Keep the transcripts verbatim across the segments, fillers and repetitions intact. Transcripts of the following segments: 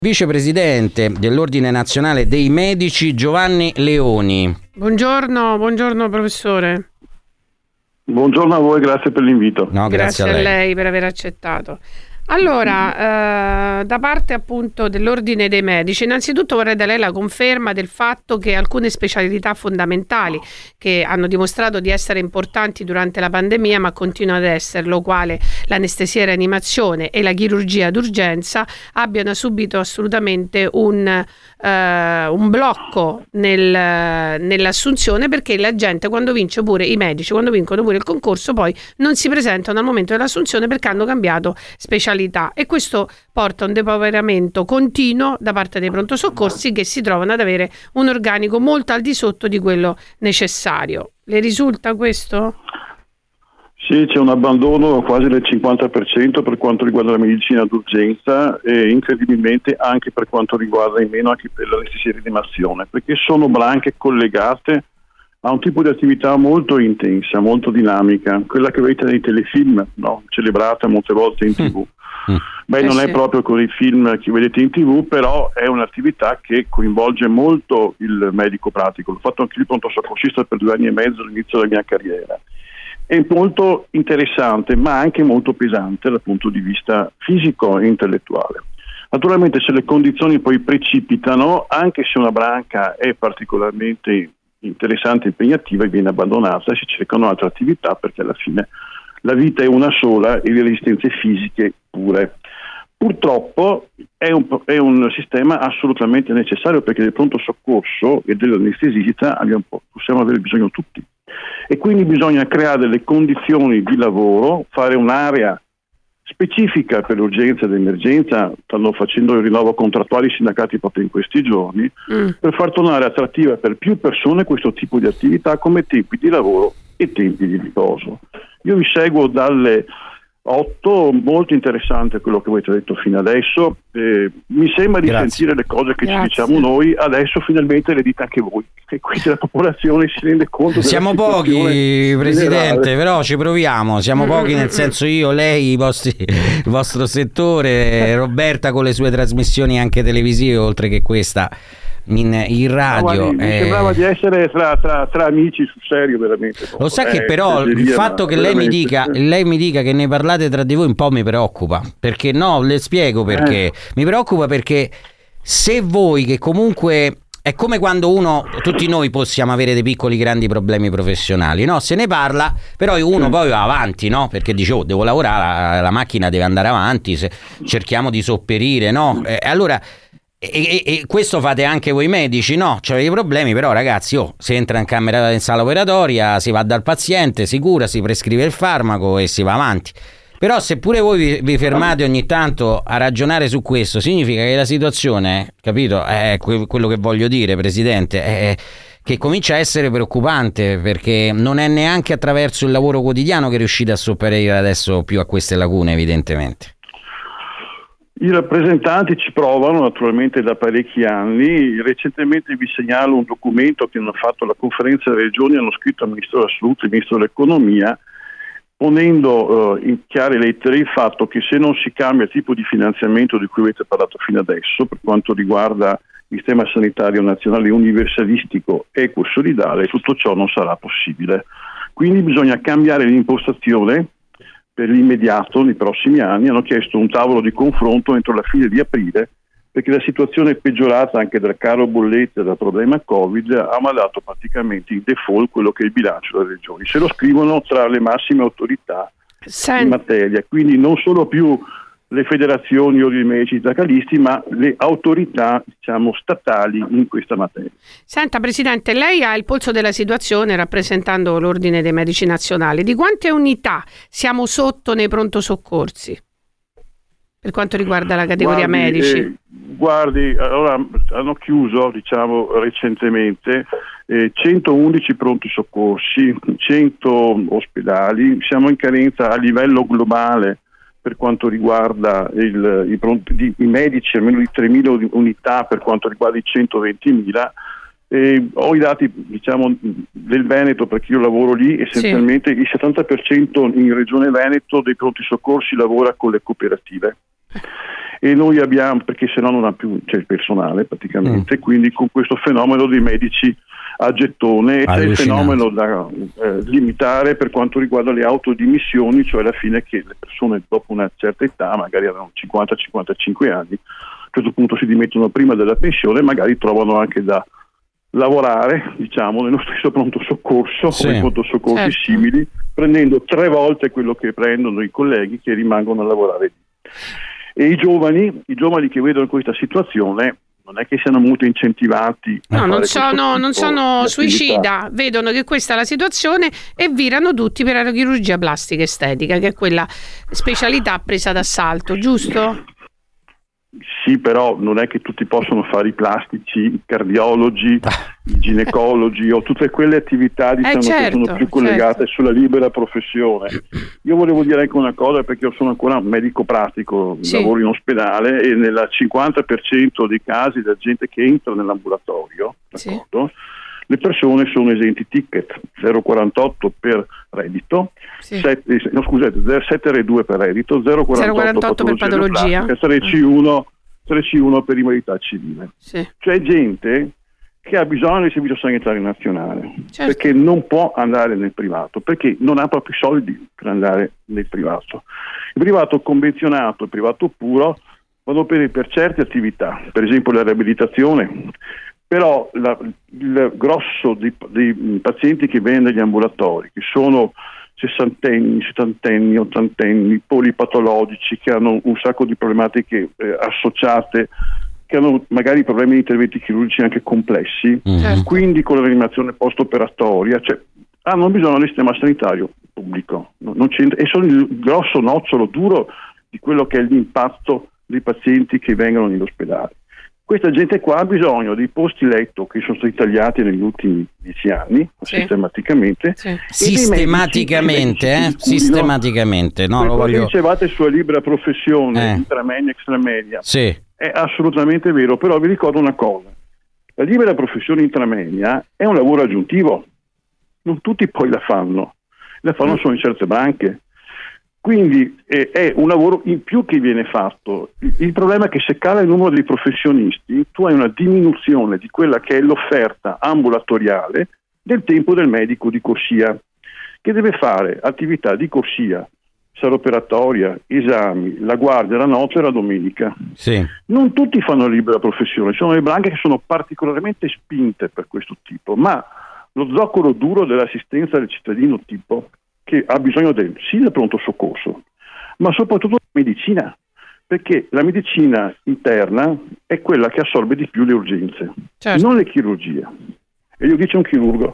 Vicepresidente dell'Ordine Nazionale dei Medici Giovanni Leoni. Buongiorno, buongiorno professore. Buongiorno a voi, grazie per l'invito. No, grazie, grazie a, lei. a lei per aver accettato. Allora, eh, da parte appunto dell'Ordine dei Medici, innanzitutto vorrei da lei la conferma del fatto che alcune specialità fondamentali che hanno dimostrato di essere importanti durante la pandemia, ma continuano ad esserlo, quale l'anestesia e rianimazione e la chirurgia d'urgenza, abbiano subito assolutamente un, eh, un blocco nel, nell'assunzione, perché la gente, quando vince pure i medici, quando vincono pure il concorso, poi non si presentano al momento dell'assunzione perché hanno cambiato specialità. E questo porta a un depauperamento continuo da parte dei pronto soccorsi, che si trovano ad avere un organico molto al di sotto di quello necessario. Le risulta questo? Sì, c'è un abbandono quasi del cinquanta per cento per quanto riguarda la medicina d'urgenza e incredibilmente anche per quanto riguarda in meno anche per l'anestesia e rianimazione, perché sono branche collegate a un tipo di attività molto intensa, molto dinamica, quella che vedete nei telefilm, no? Celebrata molte volte in tivù. Mm. Beh, eh non sì. È proprio con i film che vedete in tivù, però è un'attività che coinvolge molto il medico pratico. L'ho fatto anche io pronto soccorrista per due anni e mezzo all'inizio della mia carriera. È molto interessante, ma anche molto pesante dal punto di vista fisico e intellettuale. Naturalmente, se le condizioni poi precipitano, anche se una branca è particolarmente interessante e impegnativa, e viene abbandonata, si cercano altre attività, perché alla fine la vita è una sola e le resistenze fisiche pure. Purtroppo è un, è un sistema assolutamente necessario, perché del pronto soccorso e dell'anestesista abbiamo, possiamo avere bisogno tutti, e quindi bisogna creare delle condizioni di lavoro, fare un'area specifica per l'urgenza ed emergenza. Stanno facendo il rinnovo contrattuale i sindacati proprio in questi giorni, mm. per far tornare attrattiva per più persone questo tipo di attività, come tempi di lavoro e tempi di riposo. Io vi seguo dalle otto, molto interessante quello che avete detto fino adesso, eh, mi sembra di Grazie. sentire le cose che Grazie. ci diciamo noi, adesso finalmente le dite anche voi, e quindi la popolazione si rende conto. Siamo pochi, Presidente, però ci proviamo, siamo pochi nel senso io, lei, i vostri, il vostro settore, Roberta con le sue trasmissioni anche televisive, oltre che questa in, in radio. No, guardi, mi eh... sembrava di essere tra, tra, tra amici, sul serio, veramente. Lo sa che eh, però il fatto che lei mi dica lei mi dica che ne parlate tra di voi un po' mi preoccupa, perché no, le spiego perché. Eh. Mi preoccupa perché se voi, che comunque è come quando uno, tutti noi possiamo avere dei piccoli grandi problemi professionali, no? Se ne parla, però uno poi va avanti, no? Perché dice, oh, devo lavorare, la, la macchina deve andare avanti, se cerchiamo di sopperire, no? E allora E, e, e questo fate anche voi medici, no? C'avete i problemi, però ragazzi, oh, si entra in camera, in sala operatoria, si va dal paziente, si cura, si prescrive il farmaco e si va avanti. Però se pure voi vi, vi fermate ogni tanto a ragionare su questo, significa che la situazione, capito? È que- quello che voglio dire, Presidente, è che comincia a essere preoccupante, perché non è neanche attraverso il lavoro quotidiano che riuscite a sopperire adesso più a queste lacune, evidentemente. I rappresentanti ci provano naturalmente da parecchi anni. Recentemente vi segnalo un documento che hanno fatto la conferenza delle regioni, hanno scritto al Ministro della Salute e al Ministro dell'Economia, ponendo uh, in chiare lettere il fatto che se non si cambia il tipo di finanziamento di cui avete parlato fino adesso, per quanto riguarda il sistema sanitario nazionale universalistico, equo e solidale, tutto ciò non sarà possibile. Quindi bisogna cambiare l'impostazione per l'immediato, nei prossimi anni. Hanno chiesto un tavolo di confronto entro la fine di aprile, perché la situazione è peggiorata anche dal caro bollette e dal problema Covid, ha mandato praticamente in default quello che è il bilancio delle regioni. Se lo scrivono tra le massime autorità Sen- in materia, quindi non solo più le federazioni o i medici sindacalisti, ma le autorità, diciamo, statali in questa materia. Senta, Presidente, lei ha il polso della situazione rappresentando l'Ordine dei Medici Nazionali. Di quante unità siamo sotto nei pronto soccorsi per quanto riguarda la categoria guardi, medici? Eh, guardi, allora hanno chiuso, diciamo, recentemente eh, centoundici pronti soccorsi, cento ospedali, siamo in carenza a livello globale per quanto riguarda il, i, pronti, di, i medici, almeno di tremila unità per quanto riguarda i centoventimila. Eh, ho i dati, diciamo, del Veneto, perché io lavoro lì, essenzialmente sì. Il settanta per cento in Regione Veneto dei pronti soccorsi lavora con le cooperative. e noi abbiamo, perché se no non ha più, c'è il personale praticamente, mm. quindi con questo fenomeno dei medici a gettone c'è il fenomeno da eh, limitare per quanto riguarda le autodimissioni, cioè alla fine che le persone dopo una certa età, magari avevano cinquanta cinquantacinque anni, a un certo punto si dimettono prima della pensione e magari trovano anche da lavorare, diciamo, nello stesso pronto soccorso sì. o in pronto soccorsi certo. simili, prendendo tre volte quello che prendono i colleghi che rimangono a lavorare lì. E i giovani, i giovani che vedono questa situazione non è che siano molto incentivati. No, non sono, non sono suicida, vedono che questa è la situazione e virano tutti per la chirurgia plastica estetica, che è quella specialità presa d'assalto, giusto? Sì, però non è che tutti possono fare i plastici, i cardiologi, i ginecologi o tutte quelle attività diciamo, eh certo, che sono più collegate certo. sulla libera professione. Io volevo dire anche una cosa, perché io sono ancora un medico pratico, sì. lavoro in ospedale e nel cinquanta per cento dei casi della gente che entra nell'ambulatorio, d'accordo? Sì. Le persone sono esenti ticket zero virgola quarantotto per reddito, sì. sette, no, scusate, sette R due per reddito, zero virgola quarantotto per patologia, tre C uno, tre C uno per invalidità civile. Sì. Cioè gente che ha bisogno del servizio sanitario nazionale, certo. perché non può andare nel privato, perché non ha proprio soldi per andare nel privato. Il privato convenzionato, il privato puro, vanno per, per certe attività, per esempio la riabilitazione. Però la, il grosso dei, dei pazienti che vengono dagli ambulatori, che sono sessantenni, settantenni, ottantenni, polipatologici, che hanno un sacco di problematiche eh, associate, che hanno magari problemi di interventi chirurgici anche complessi, mm-hmm. quindi con la rianimazione post-operatoria, cioè hanno bisogno del sistema sanitario pubblico, non, non c'entra, e sono il grosso nocciolo duro di quello che è l'impatto dei pazienti che vengono nell'ospedale. Questa gente qua ha bisogno dei posti letto che sono stati tagliati negli ultimi dieci anni, sì. sistematicamente. Sì. Sistematicamente, medici, eh? Sistematicamente. No, lo voglio... dicevate sulla libera professione, eh. intramedia, extramedia. Sì. È assolutamente vero, però vi ricordo una cosa. La libera professione intramedia è un lavoro aggiuntivo. Non tutti poi la fanno. La fanno mm. solo in certe branche. Quindi eh, è un lavoro in più che viene fatto. Il, il problema è che se cala il numero dei professionisti, tu hai una diminuzione di quella che è l'offerta ambulatoriale del tempo del medico di corsia, che deve fare attività di corsia, sala operatoria, esami, la guardia, la notte e la domenica. Sì. Non tutti fanno libera professione, ci sono le branche che sono particolarmente spinte per questo tipo, ma lo zoccolo duro dell'assistenza del cittadino tipo che ha bisogno del, sì del pronto soccorso, ma soprattutto della medicina, perché la medicina interna è quella che assorbe di più le urgenze, certo. non le chirurgie. E io dico un chirurgo,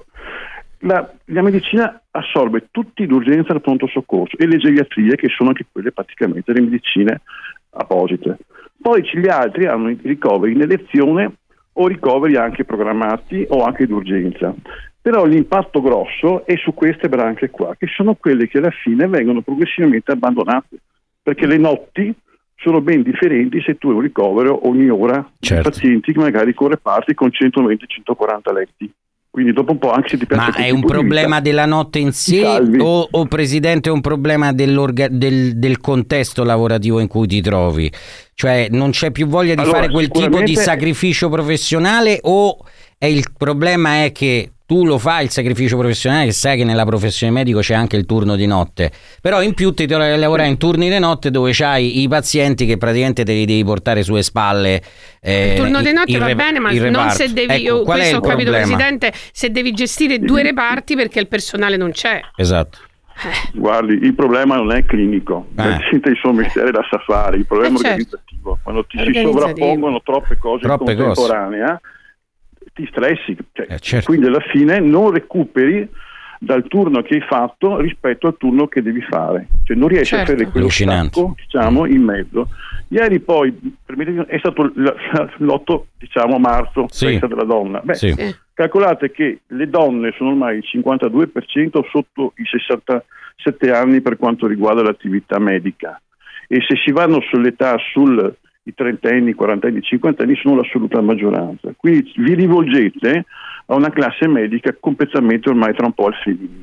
la, la medicina assorbe tutti l'urgenza del pronto soccorso e le geriatrie, che sono anche quelle praticamente le medicine apposite. Poi gli altri hanno i ricoveri in elezione o ricoveri anche programmati o anche d'urgenza. Però l'impatto grosso è su queste branche qua, che sono quelle che alla fine vengono progressivamente abbandonate, perché le notti sono ben differenti se tu hai un ricovero ogni ora certo. di pazienti che magari con reparti con centoventi centoquaranta letti. Quindi dopo un po', anche se ti piace... Ma è un problema della notte in sé o, o Presidente è un problema del, del contesto lavorativo in cui ti trovi? Cioè non c'è più voglia di allora, fare quel tipo di sacrificio professionale o è il problema è che tu lo fai il sacrificio professionale, che sai che nella professione medico c'è anche il turno di notte, però in più ti trovi a lavorare in turni di notte dove c'hai i pazienti che praticamente te li devi portare sulle spalle. Eh, il turno di notte va re- bene, ma non se devi, ecco, io questo ho capito problema? Presidente, se devi gestire due reparti perché il personale non c'è. Esatto. Eh. Guardi, il problema non è clinico, eh. la gente il suo mestiere la sa fare, il problema eh, è organizzativo, certo. quando ti si sovrappongono troppe cose troppe in contemporanea cose. Ti stressi, cioè, eh, certo. quindi alla fine non recuperi dal turno che hai fatto rispetto al turno che devi fare, cioè non riesci certo. a fare quello stacco, diciamo, in mezzo. Ieri poi è stato l'otto diciamo marzo, sì. festa della donna. Beh, sì. calcolate che le donne sono ormai il cinquantadue per cento sotto i sessantasette anni per quanto riguarda l'attività medica, e se si vanno sull'età sul i trentenni, quarantenni, cinquantenni sono l'assoluta maggioranza. Quindi vi rivolgete a una classe medica completamente ormai tra un po' al femminile.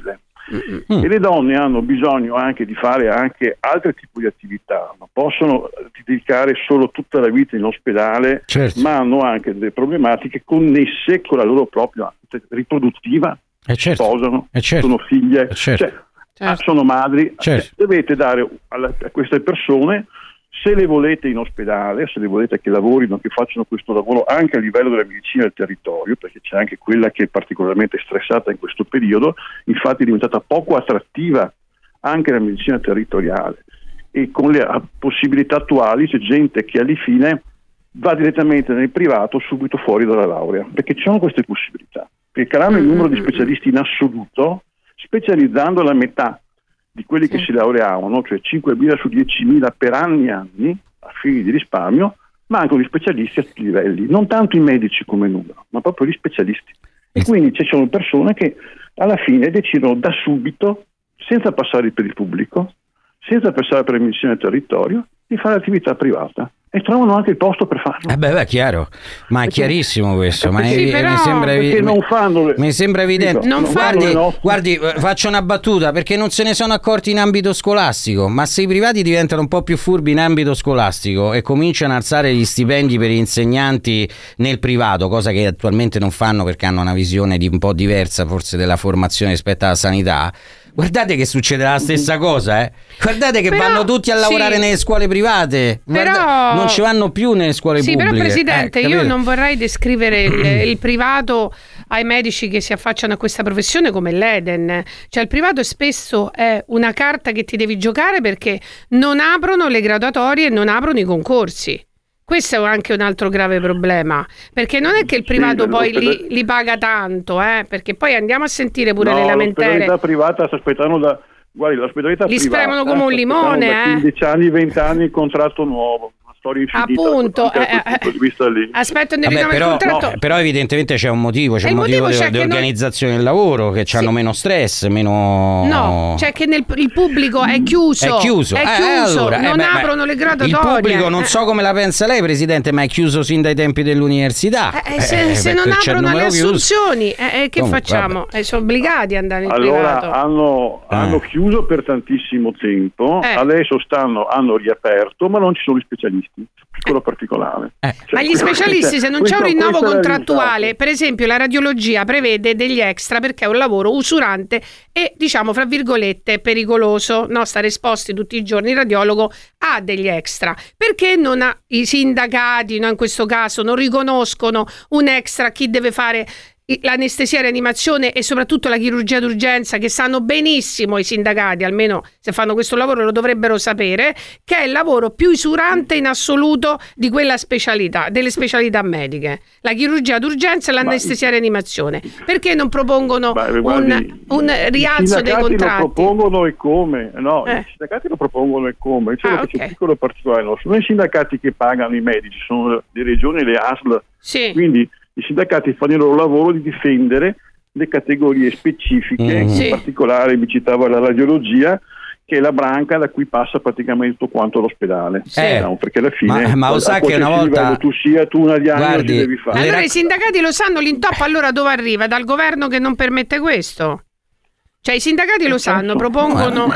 Mm. E le donne hanno bisogno anche di fare anche altri tipi di attività, non possono dedicare solo tutta la vita in ospedale, certo. ma hanno anche delle problematiche connesse con la loro propria riproduttiva, eh certo. sposano, eh certo. sono figlie, eh certo. cioè, certo. sono madri, certo. dovete dare alla, a queste persone, se le volete in ospedale, se le volete che lavorino, che facciano questo lavoro anche a livello della medicina del territorio, perché c'è anche quella che è particolarmente stressata in questo periodo, infatti è diventata poco attrattiva anche la medicina territoriale, e con le possibilità attuali c'è gente che alla fine va direttamente nel privato subito fuori dalla laurea, perché ci sono queste possibilità, perché calando il numero di specialisti in assoluto, specializzando la metà di quelli che si laureavano, cioè cinquemila su diecimila per anni e anni, a fini di risparmio, mancano gli specialisti a tutti i livelli, non tanto i medici come numero, ma proprio gli specialisti. E quindi ci sono persone che alla fine decidono da subito, senza passare per il pubblico, senza passare per la medicina del territorio, di fare attività privata. E trovano anche il posto per farlo. Eh beh, beh, chiaro, ma è perché, chiarissimo questo. Ma sì, è, però, mi sembra evi- non fanno le, mi sembra evidente. Dico, non non guardi, fanno guardi, faccio una battuta, perché non se ne sono accorti in ambito scolastico, ma se i privati diventano un po' più furbi in ambito scolastico e cominciano a alzare gli stipendi per gli insegnanti nel privato, cosa che attualmente non fanno perché hanno una visione di un po' diversa forse della formazione rispetto alla sanità, guardate che succederà la stessa cosa, eh. Guardate che però, vanno tutti a lavorare sì, nelle scuole private. Guarda, però, non ci vanno più nelle scuole sì, pubbliche. Sì, però Presidente, eh, io non vorrei descrivere il, il privato ai medici che si affacciano a questa professione come l'Eden. Cioè il privato spesso è una carta che ti devi giocare perché non aprono le graduatorie e non aprono i concorsi. Questo è anche un altro grave problema, perché non è che il privato sì, poi li, li paga tanto, eh, perché poi andiamo a sentire pure no, le lamentele. L'ospedalità privata sta aspettando da... Guardi, l'ospedalità li privata... Li spremano come un limone, da eh. quindici anni, venti anni, contratto nuovo. Appunto, eh, eh, aspettano di rinnovare il contratto. No, però evidentemente c'è un motivo, c'è un motivo, motivo di organizzazione non... del lavoro, che sì. hanno meno stress, meno... No, cioè che nel, il pubblico è chiuso, è chiuso, è eh, chiuso allora, non eh, beh, aprono le graduatorie. Il pubblico non so come la pensa lei, Presidente, ma è chiuso sin dai tempi dell'università. Eh, se eh, se non aprono le assunzioni, eh, che Comunque, facciamo? Eh, sono obbligati ad andare in allora, privato. Hanno, eh. hanno chiuso per tantissimo tempo, eh. adesso stanno, hanno riaperto, ma non ci sono gli specialisti. Piccolo particolare. Eh. Cioè, ma gli specialisti, se non c'è un rinnovo contrattuale, per esempio la radiologia prevede degli extra perché è un lavoro usurante e diciamo fra virgolette pericoloso, no? Stare esposti tutti i giorni, il radiologo ha degli extra. Perché non ha, i sindacati, no, in questo caso, non riconoscono un extra chi deve fare l'anestesia e rianimazione e soprattutto la chirurgia d'urgenza, che sanno benissimo i sindacati, almeno se fanno questo lavoro lo dovrebbero sapere, che è il lavoro più usurante in assoluto di quella specialità, delle specialità mediche, la chirurgia d'urgenza e l'anestesia e rianimazione. Perché non propongono Beh, guardi, un, un rialzo dei contratti? I sindacati lo propongono e come? No, eh. i sindacati lo propongono e come? Cioè, ah, che okay. c'è un piccolo particolare, no? Sono i sindacati che pagano i medici, sono le regioni e le A S L, sì. quindi i sindacati fanno il loro lavoro di difendere le categorie specifiche, mm. in sì. particolare mi citava la radiologia, che è la branca da cui passa praticamente tutto quanto l'ospedale. Sì. Eh, no, perché alla fine, ma, ma lo sa che una volta tu sia tu una diagnosi guardi, devi fare. Allora i sindacati lo sanno l'intoppo, allora dove arriva? Dal governo che non permette questo? Cioè i sindacati lo sanno, propongono...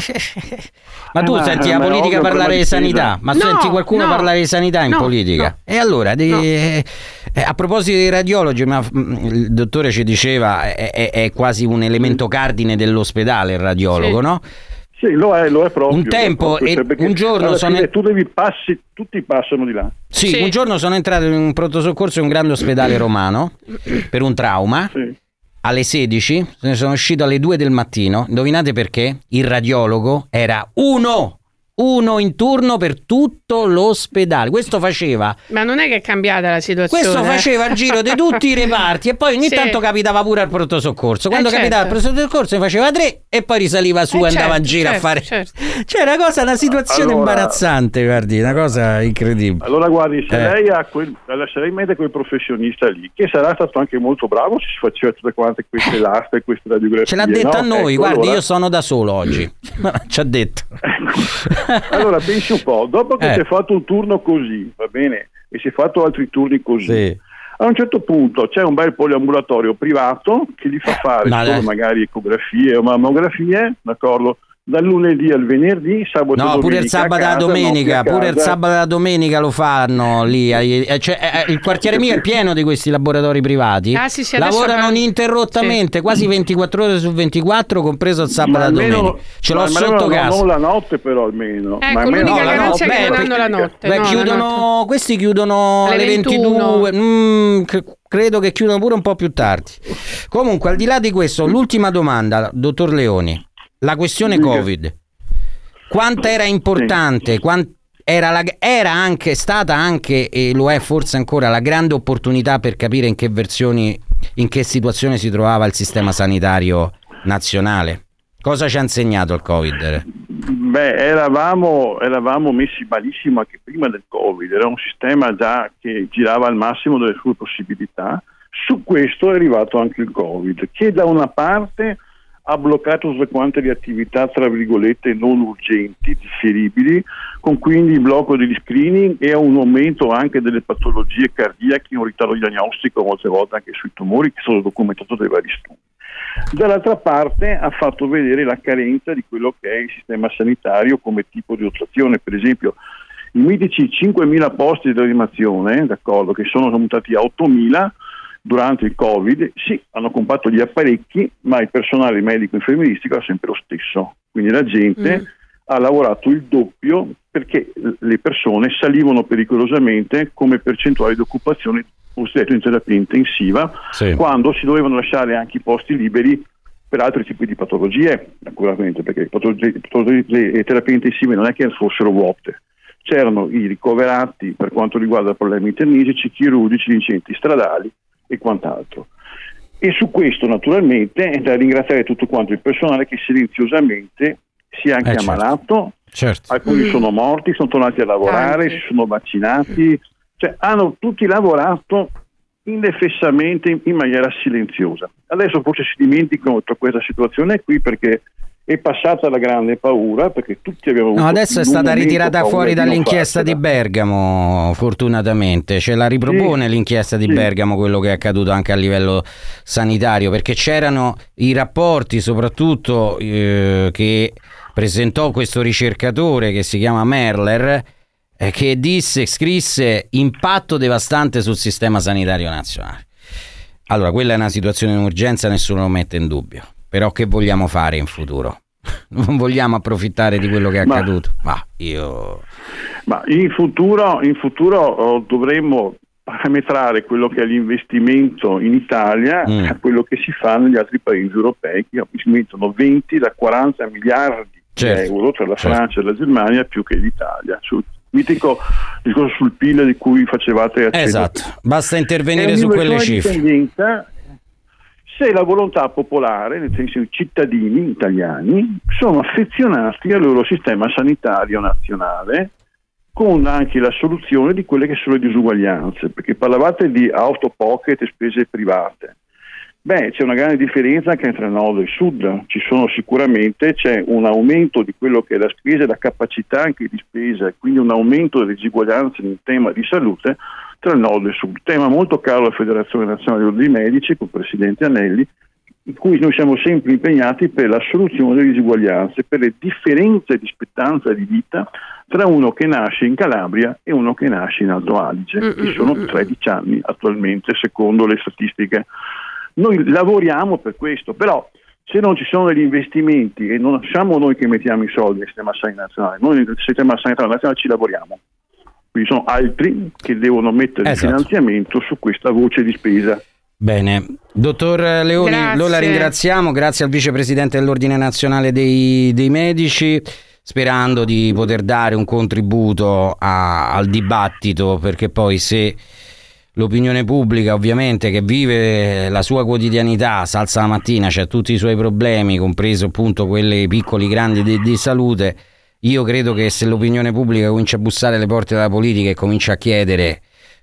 Ma tu eh, senti ma, la politica parlare di sanità? Ma no, senti qualcuno no, parlare di sanità in no, politica? No. E allora, di, no. eh, a proposito dei radiologi, ma il dottore ci diceva, è, è, è quasi un elemento cardine dell'ospedale il radiologo, sì. no? Sì, lo è, lo è proprio. Un tempo, proprio, e cioè, un giorno sono... fine, tu devi passi, tutti passano di là. Sì, sì, un giorno sono entrato in un pronto soccorso in un grande ospedale romano per un trauma. Sì. Alle sedici, se ne sono uscito alle due del mattino. Indovinate perché? Il radiologo era uno, uno in turno per tutto l'ospedale. Questo faceva... Ma non è che è cambiata la situazione. Questo faceva eh? il giro di tutti i reparti e poi ogni sì. tanto capitava pure al pronto soccorso. Quando eh, capitava certo. al pronto soccorso ne faceva tre e poi risaliva su eh, e andava certo, in giro certo, a fare... Certo. C'è una cosa, una situazione allora, imbarazzante, guardi, una cosa incredibile. Allora guardi, se eh. lei ha quel, se lei mette quel professionista lì, che sarà stato anche molto bravo, si faceva tutte quante queste laste, queste radiografie. Ce l'ha detto no? a noi, ecco, guardi, allora... io sono da solo oggi. Ci ha detto. Ecco. Allora pensi un po', dopo che eh. si è fatto un turno così, va bene, e si è fatto altri turni così, sì. A un certo punto c'è un bel poliambulatorio privato che gli fa fare no, solo eh. magari ecografie o mammografie, d'accordo? Dal lunedì al venerdì, sabato no, e pure il sabato e la domenica, pure il sabato e la domenica lo fanno lì. Cioè, il quartiere mio è pieno di questi laboratori privati. Ah, sì, sì, lavorano ininterrottamente, sì. quasi ventiquattro ore su ventiquattro, compreso il sabato e la domenica. Ce l'ho sotto casa. Non la notte, però almeno. Ecco, ma l'unica no, garanzia la è che non beh, hanno la notte. Beh, no, chiudono, la notte. questi chiudono alle ventidue. Mm, credo che chiudano pure un po' più tardi. Comunque, al di là di questo, l'ultima domanda, dottor Leoni. La questione Covid. Quanto era importante, quant era, la, era anche stata anche, e lo è forse ancora, la grande opportunità per capire in che versioni, in che situazione si trovava il sistema sanitario nazionale. Cosa ci ha insegnato il Covid? Beh, eravamo, eravamo messi malissimo anche prima del Covid, era un sistema già che girava al massimo delle sue possibilità. Su questo è arrivato anche il Covid, che da una parte ha bloccato tutte quante le attività tra virgolette non urgenti, differibili, con quindi il blocco degli screening e un aumento anche delle patologie cardiache, un ritardo diagnostico molte volte anche sui tumori che sono documentati dai vari studi. Dall'altra parte ha fatto vedere la carenza di quello che è il sistema sanitario come tipo di dotazione. Per esempio i mitici cinquemila posti di rianimazione, d'accordo, che sono aumentati a ottomila durante il Covid, sì, hanno comprato gli apparecchi, ma il personale medico infermieristico era sempre lo stesso. Quindi la gente mm. ha lavorato il doppio perché le persone salivano pericolosamente come percentuale di occupazione cosiddetto in terapia intensiva, sì. quando si dovevano lasciare anche i posti liberi per altri tipi di patologie, naturalmente, perché le, patologie, patologie, le terapie intensive non è che fossero vuote. C'erano i ricoverati per quanto riguarda problemi internisici, chirurgici, incidenti stradali e quant'altro. E su questo naturalmente è da ringraziare tutto quanto il personale che silenziosamente si è anche eh, ammalato, certo. alcuni mm. sono morti, sono tornati a lavorare, anche. si sono vaccinati, cioè hanno tutti lavorato indefessamente in, in maniera silenziosa. Adesso forse si dimenticano tutta questa situazione qui perché è passata la grande paura, perché tutti abbiamo avuto. No, adesso è stata ritirata fuori dall'inchiesta di Bergamo, fortunatamente. Ce la ripropone sì, l'inchiesta di sì. Bergamo, quello che è accaduto anche a livello sanitario, perché c'erano i rapporti, soprattutto eh, che presentò questo ricercatore che si chiama Merler, eh, che disse, scrisse impatto devastante sul sistema sanitario nazionale. Allora, quella è una situazione di urgenza, nessuno lo mette in dubbio. Però che vogliamo fare in futuro? Non vogliamo approfittare di quello che è accaduto? Ma, ma io... Ma in futuro, in futuro oh, dovremmo parametrare quello che è l'investimento in Italia mm. a quello che si fa negli altri paesi europei, che investono venti da quaranta miliardi certo. di euro tra la certo. Francia e la Germania più che l'Italia. Sul mitico discorso sul P I L di cui facevate accenno. Esatto, basta intervenire su quelle cifre. Se la volontà popolare, nel senso i cittadini italiani, sono affezionati al loro sistema sanitario nazionale, con anche la soluzione di quelle che sono le disuguaglianze, perché parlavate di out of pocket e spese private. Beh, c'è una grande differenza anche tra il nord e il sud, ci sono sicuramente, c'è un aumento di quello che è la spesa e la capacità anche di spesa, e quindi un aumento delle disuguaglianze in tema di salute tra il nord e il sud. Tema molto caro alla Federazione Nazionale dei Medici, con il Presidente Anelli, in cui noi siamo sempre impegnati per la soluzione delle disuguaglianze, per le differenze di spettanza di vita tra uno che nasce in Calabria e uno che nasce in Alto Adige, che sono tredici anni attualmente, secondo le statistiche. Noi lavoriamo per questo, però se non ci sono degli investimenti e non siamo noi che mettiamo i soldi nel sistema sanitario nazionale, noi nel sistema sanitario nazionale ci lavoriamo. Quindi sono altri che devono mettere esatto. il finanziamento su questa voce di spesa. Bene, dottor Leoni, grazie. Noi la ringraziamo, grazie al vicepresidente dell'Ordine Nazionale dei, dei Medici, sperando di poter dare un contributo a, al dibattito, perché poi se l'opinione pubblica ovviamente che vive la sua quotidianità, si alza la mattina, c'ha tutti i suoi problemi, compreso appunto quelli piccoli, grandi di, di salute. Io credo che se l'opinione pubblica comincia a bussare alle porte della politica e comincia a chiedere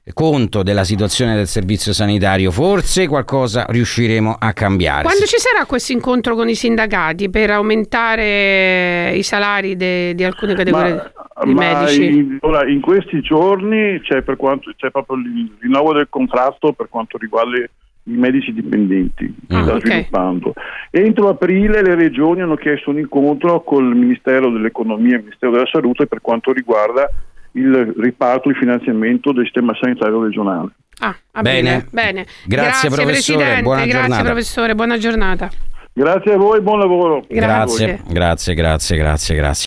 conto della situazione del servizio sanitario, forse qualcosa riusciremo a cambiare. Quando ci sarà questo incontro con i sindacati per aumentare i salari de, di alcune categorie ma, di ma medici? In, ora, in questi giorni c'è, per quanto, c'è proprio il rinnovo del contratto per quanto riguarda i medici dipendenti, ah, sta okay. sviluppando. Entro aprile le regioni hanno chiesto un incontro col Ministero dell'Economia e il Ministero della Salute per quanto riguarda il riparto, il finanziamento del sistema sanitario regionale. Ah, bene. bene. Grazie, grazie professore, Presidente, buona grazie giornata. Professore, buona giornata. Grazie a voi, buon lavoro. Grazie. Grazie, grazie, grazie, grazie, grazie.